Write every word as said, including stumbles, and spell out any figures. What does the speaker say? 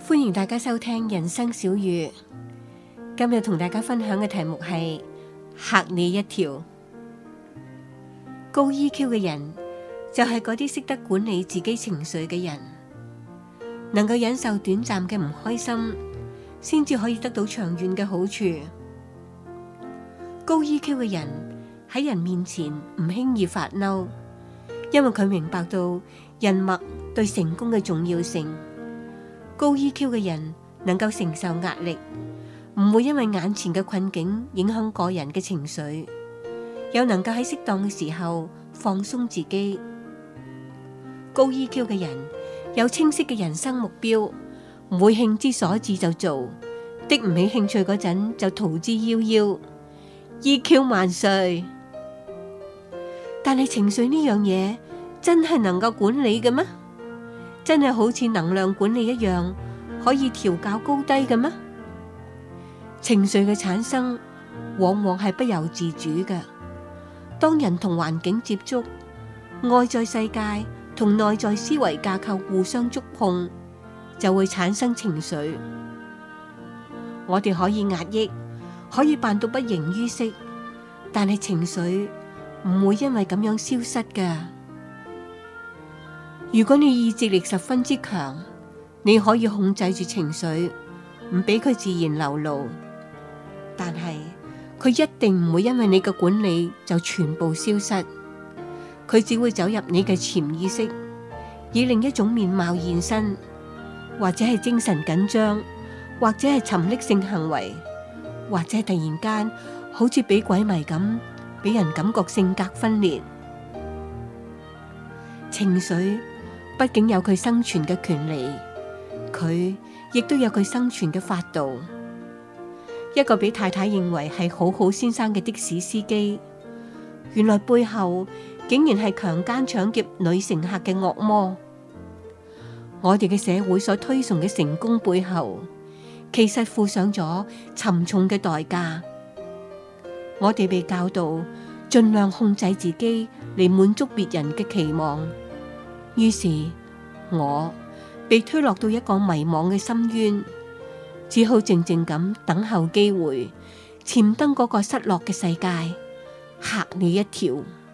歡迎大家收聽人生小語。今日同大家分享嘅題目係嚇你一跳。高 E Q 嘅人就係嗰啲識得管理自己情緒嘅人，能夠忍受短暫嘅唔開心，先至可以得到長遠嘅好處。高 E Q 嘅人喺人面前唔輕易發嬲，因為佢明白到人脈對成功嘅重要性。高 E Q 嘅人能夠承受壓力，唔會因為眼前嘅困境影響個人嘅情緒，又能夠喺適當嘅時候放鬆自己。高 E Q 嘅人有清晰嘅人生目標，唔會興之所至就做，的唔起興趣嗰陣就逃之夭夭。E Q 萬歲！但係情緒呢樣嘢真係能夠管理嘅咩？真係好似能量管理一樣，可以調校高低嘅咩？情緒嘅產生往往係不由自主嘅。當人同環境接觸，外在世界同內在思維架構互相觸碰，就會產生情緒。我哋可以壓抑，可以扮到不形於色，但係情緒唔會因為咁樣消失嘅。如果你意志力十分之強，你可以控制住情緒，唔俾佢自然流露。但係佢一定唔會因為你嘅管理就全部消失，佢只會走入你嘅潛意識，以另一種面貌現身，或者係精神緊張，或者係沉溺性行為，或者係突然間好似俾鬼迷咁，俾人感覺性格分裂。情緒畢竟有佢生存嘅權利，佢亦都有佢生存嘅法度。一個俾太太認為係好好先生嘅的，的士司機，原來背後竟然係強姦搶劫女乘客嘅惡魔。我哋嘅社會所推崇嘅成功背後，其實付上咗沉重嘅代價。我哋被教導盡量控制自己嚟滿足別人嘅期望，於是我被推落到一個迷惘嘅深淵，只好靜靜咁等候機會，潛登嗰個失落嘅世界，嚇你一跳。